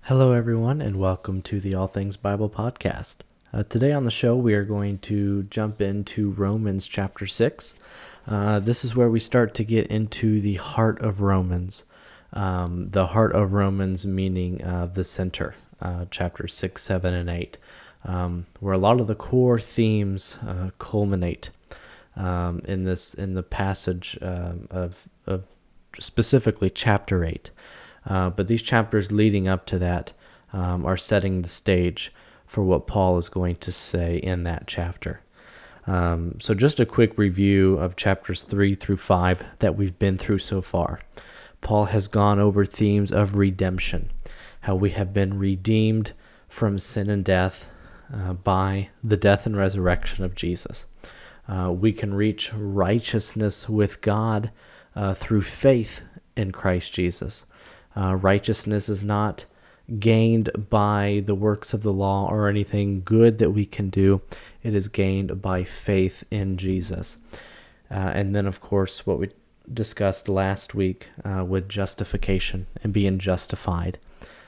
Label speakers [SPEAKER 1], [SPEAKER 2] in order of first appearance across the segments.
[SPEAKER 1] Hello, everyone, and welcome to the All Things Bible podcast. Today on the show, we are going to jump into Romans chapter 6. This is where we start to get into the heart of Romans. The heart of Romans meaning the center, chapters 6, 7, and 8, where a lot of the core themes culminate in the passage of specifically chapter 8. But these chapters leading up to that are setting the stage for what Paul is going to say in that chapter. So just a quick review of chapters 3 through 5 that we've been through so far. Paul has gone over themes of redemption, how we have been redeemed from sin and death by the death and resurrection of Jesus. We can reach righteousness with God through faith in Christ Jesus. Righteousness is not gained by the works of the law or anything good that we can do. It is gained by faith in Jesus. And then, of course, what we discussed last week with justification and being justified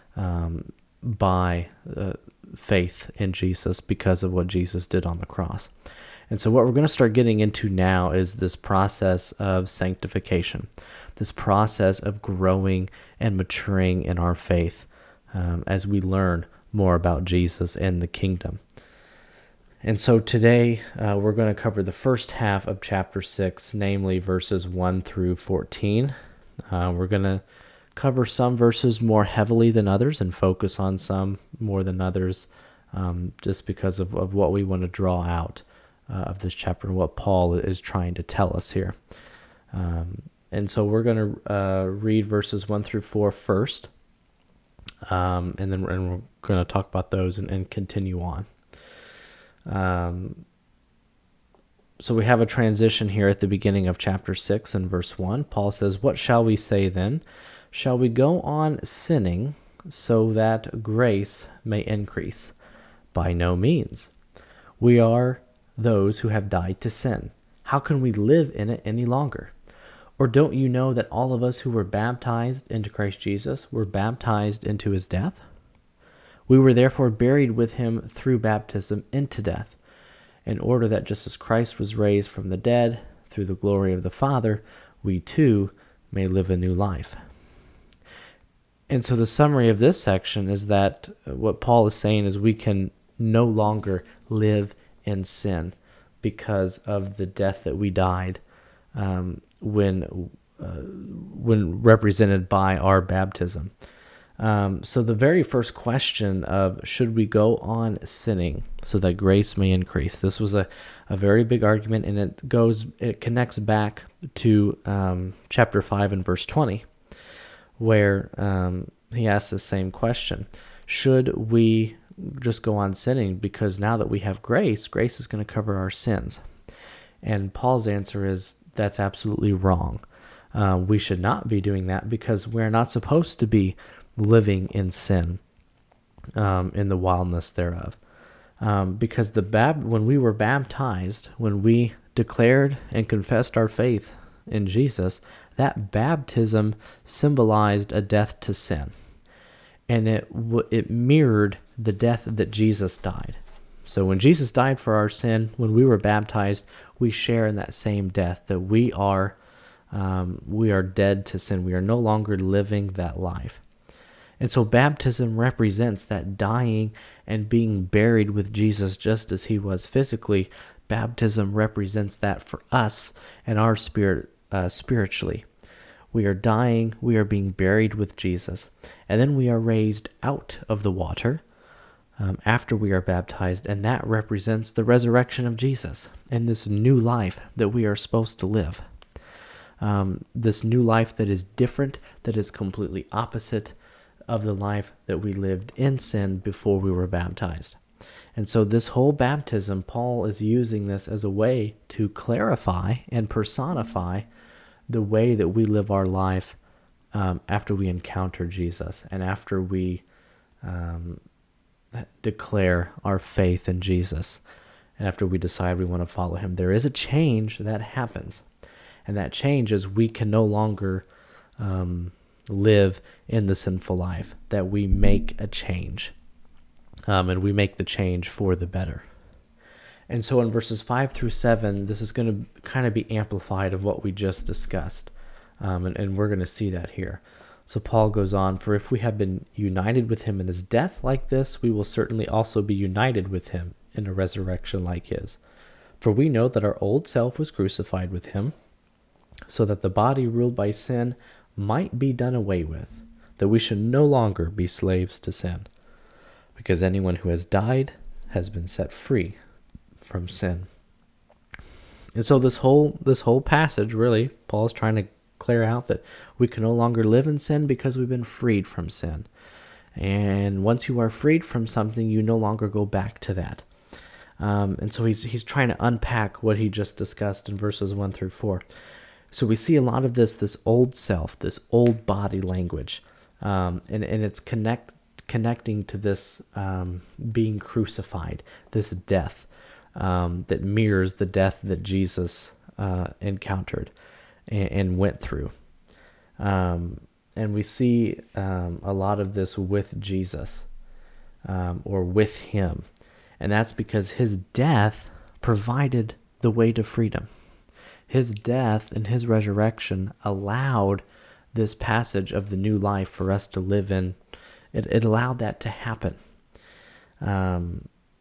[SPEAKER 1] by faith in Jesus because of what Jesus did on the cross. And so what we're going to start getting into now is this process of sanctification, this process of growing and maturing in our faith as we learn more about Jesus and the kingdom. And so today we're going to cover the first half of chapter 6, namely verses 1 through 14. We're going to cover some verses more heavily than others and focus on some more than others just because of what we want to draw out of this chapter and what Paul is trying to tell us here. And so we're going to read verses 1 through 4 first, and then we're going to talk about those and continue on. So we have a transition here at the beginning of chapter 6 and verse 1. Paul says, "What shall we say then? Shall we go on sinning so that grace may increase? By no means. We are those who have died to sin. How can we live in it any longer? Or don't you know that all of us who were baptized into Christ Jesus were baptized into his death? We were therefore buried with him through baptism into death, in order that just as Christ was raised from the dead through the glory of the Father, we too may live a new life." And so the summary of this section is that what Paul is saying is we can no longer live in sin because of the death that we died when represented by our baptism. So the very first question of should we go on sinning so that grace may increase? This was a very big argument, and it connects back to chapter 5 and verse 20, where he asks the same question. Should we just go on sinning because now that we have grace is going to cover our sins? And Paul's answer is that's absolutely wrong. We should not be doing that because we're not supposed to be living in sin in the wildness thereof. Because when we were baptized, when we declared and confessed our faith in Jesus, that baptism symbolized a death to sin. And it mirrored the death that Jesus died. So when Jesus died for our sin, when we were baptized, we share in that same death, that we are dead to sin. We are no longer living that life. And so baptism represents that dying and being buried with Jesus just as he was physically. Baptism represents that for us and our spirit spiritually. We are dying, we are being buried with Jesus, and then we are raised out of the water after we are baptized, and that represents the resurrection of Jesus and this new life that we are supposed to live. This new life that is different, that is completely opposite of the life that we lived in sin before we were baptized. And so this whole baptism, Paul is using this as a way to clarify and personify the way that we live our life after we encounter Jesus and after we declare our faith in Jesus and after we decide we want to follow him. There is a change that happens, and that change is we can no longer live in the sinful life, that we make a change, and we make the change for the better. And so in verses 5 through 7, this is going to kind of be amplified of what we just discussed, and we're going to see that here. So Paul goes on, "For if we have been united with him in his death like this, we will certainly also be united with him in a resurrection like his. For we know that our old self was crucified with him, so that the body ruled by sin might be done away with, that we should no longer be slaves to sin. Because anyone who has died has been set free from sin." And so this whole passage, really, Paul's trying to clear out that we can no longer live in sin because we've been freed from sin. And once you are freed from something, you no longer go back to that. And so he's trying to unpack what he just discussed in verses 1 through 4. So we see a lot of this old self, this old body language, and it's connecting to this being crucified, this death that mirrors the death that Jesus encountered and went through. And we see a lot of this with Jesus, or with him. And that's because his death provided the way to freedom. His death and his resurrection allowed this passage of the new life for us to live in. It allowed that to happen. The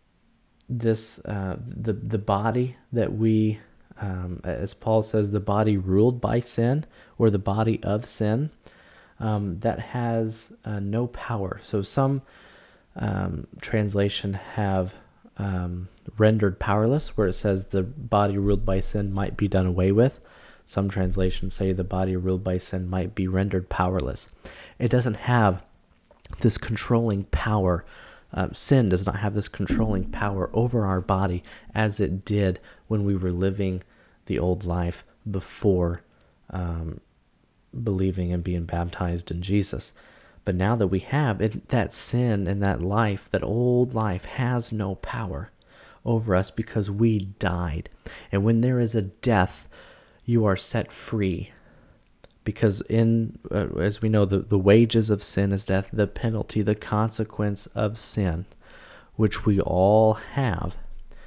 [SPEAKER 1] body that we, as Paul says, the body ruled by sin, or the body of sin, that has no power. So some translation have rendered powerless, where it says the body ruled by sin might be done away with. Some translations say the body ruled by sin might be rendered powerless. It doesn't have this controlling power. Sin does not have this controlling power over our body as it did when we were living the old life before believing and being baptized in Jesus. But now that we have it, that sin and that life, that old life, has no power over us because we died. And when there is a death, you are set free. Because as we know, the wages of sin is death, the penalty, the consequence of sin, which we all have.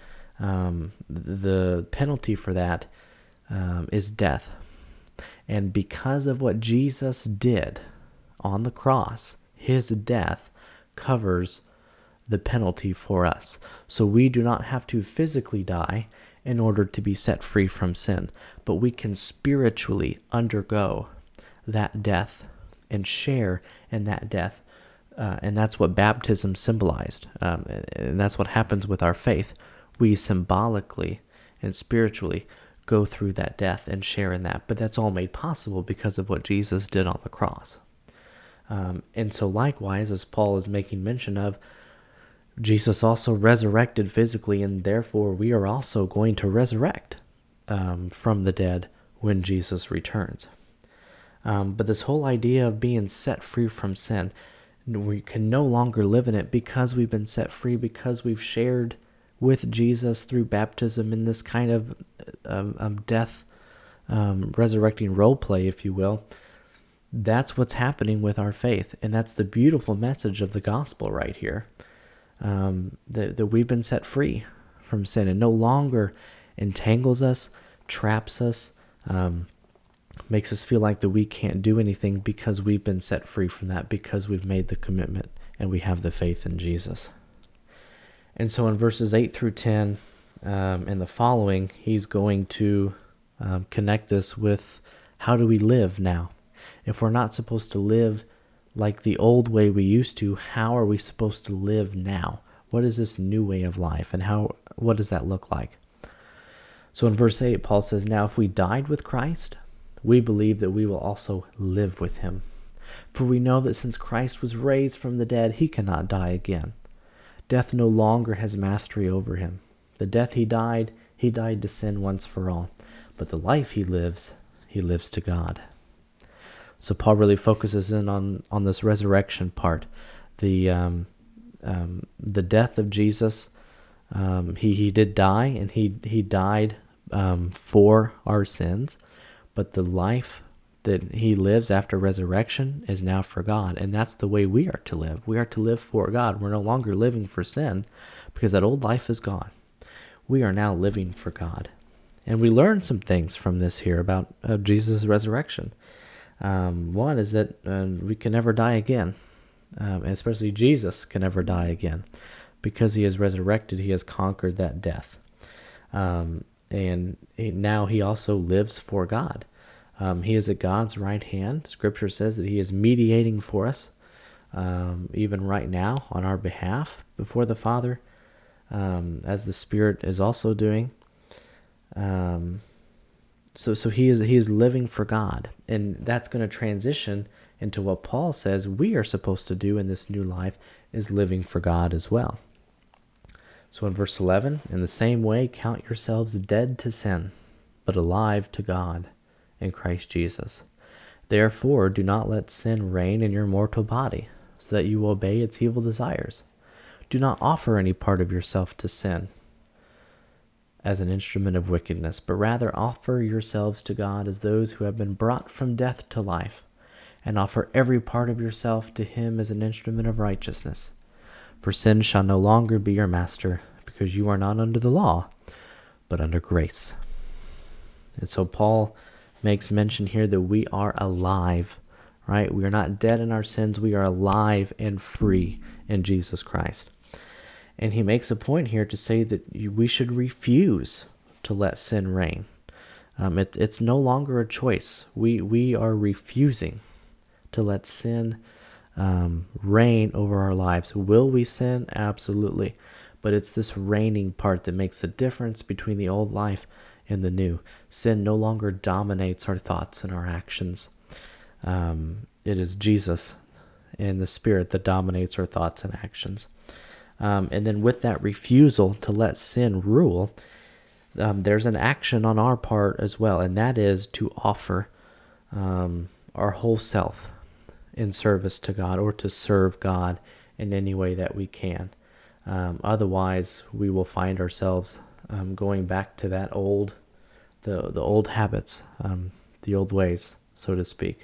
[SPEAKER 1] The penalty for that is death. And because of what Jesus did on the cross, his death covers the penalty for us. So we do not have to physically die in order to be set free from sin, but we can spiritually undergo that death and share in that death. And that's what baptism symbolized. And that's what happens with our faith. We symbolically and spiritually go through that death and share in that. But that's all made possible because of what Jesus did on the cross. And so likewise, as Paul is making mention of, Jesus also resurrected physically, and therefore we are also going to resurrect from the dead when Jesus returns. But this whole idea of being set free from sin, we can no longer live in it because we've been set free, because we've shared with Jesus through baptism in this kind of death, resurrecting role play, if you will. That's what's happening with our faith, and that's the beautiful message of the gospel right here. That we've been set free from sin and no longer entangles us, traps us, makes us feel like that we can't do anything, because we've been set free from that, because we've made the commitment and we have the faith in Jesus. And so in verses 8 through 10 and the following, he's going to connect this with how do we live now? If we're not supposed to live like the old way we used to, how are we supposed to live now? What is this new way of life, and what does that look like? So in verse 8, Paul says, "Now if we died with Christ, we believe that we will also live with him. For we know that since Christ was raised from the dead, he cannot die again. Death no longer has mastery over him. The death he died to sin once for all. But the life he lives to God." So Paul really focuses in on this resurrection part, the death of Jesus. He did die, and he died for our sins, but the life that he lives after resurrection is now for God. And that's the way we are to live. We are to live for God. We're no longer living for sin because that old life is gone. We are now living for God. And we learn some things from this here about Jesus' resurrection. One is that we can never die again. And especially Jesus can never die again. Because he is resurrected, he has conquered that death. Now he also lives for God. He is at God's right hand. Scripture says that he is mediating for us, even right now on our behalf before the Father, as the Spirit is also doing. So he is living for God, and that's going to transition into what Paul says we are supposed to do in this new life, is living for God as well. So in verse 11, in the same way, count yourselves dead to sin, but alive to God in Christ Jesus. Therefore, do not let sin reign in your mortal body, so that you obey its evil desires. Do not offer any part of yourself to sin as an instrument of wickedness, but rather offer yourselves to God as those who have been brought from death to life, and offer every part of yourself to him as an instrument of righteousness. For sin shall no longer be your master, because you are not under the law, but under grace. And so Paul makes mention here that we are alive, right? We are not dead in our sins. We are alive and free in Jesus Christ. And he makes a point here to say that we should refuse to let sin reign. It's no longer a choice. We are refusing to let sin reign over our lives. Will we sin? Absolutely. But it's this reigning part that makes the difference between the old life and the new. Sin no longer dominates our thoughts and our actions. It is Jesus and the Spirit that dominates our thoughts and actions. And then with that refusal to let sin rule, there's an action on our part as well, and that is to offer our whole self in service to God, or to serve God in any way that we can. Otherwise, we will find ourselves going back to that the old habits, the old ways, so to speak.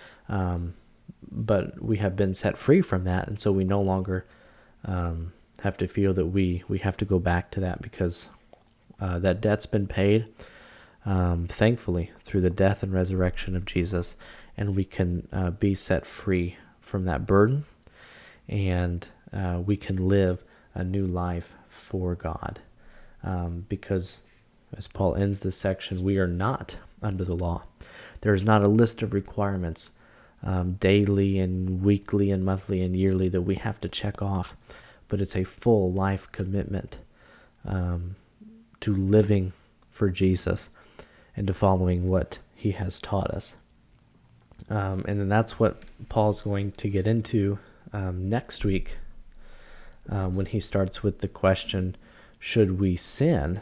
[SPEAKER 1] But we have been set free from that, and so we no longer have to feel that we have to go back to that, because that debt's been paid, thankfully, through the death and resurrection of Jesus, and we can be set free from that burden, and we can live a new life for God, because as Paul ends this section, we are not under the law. There is not a list of requirements daily and weekly and monthly and yearly that we have to check off, but it's a full life commitment to living for Jesus and to following what he has taught us. And then that's what Paul's going to get into next week, when he starts with the question, should we sin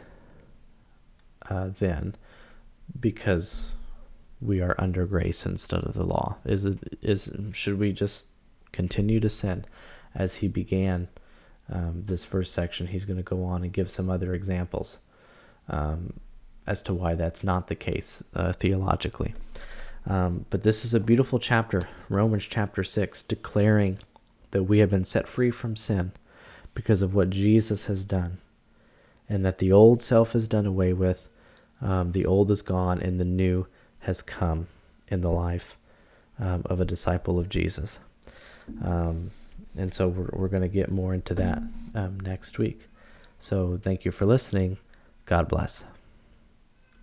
[SPEAKER 1] then because we are under grace instead of the law? Should we just continue to sin? As he began this first section, he's going to go on and give some other examples as to why that's not the case theologically. But this is a beautiful chapter, Romans chapter 6, declaring that we have been set free from sin because of what Jesus has done, and that the old self is done away with, the old is gone, and the new has come in the life of a disciple of Jesus. And so we're going to get more into that next week. So thank you for listening. God bless.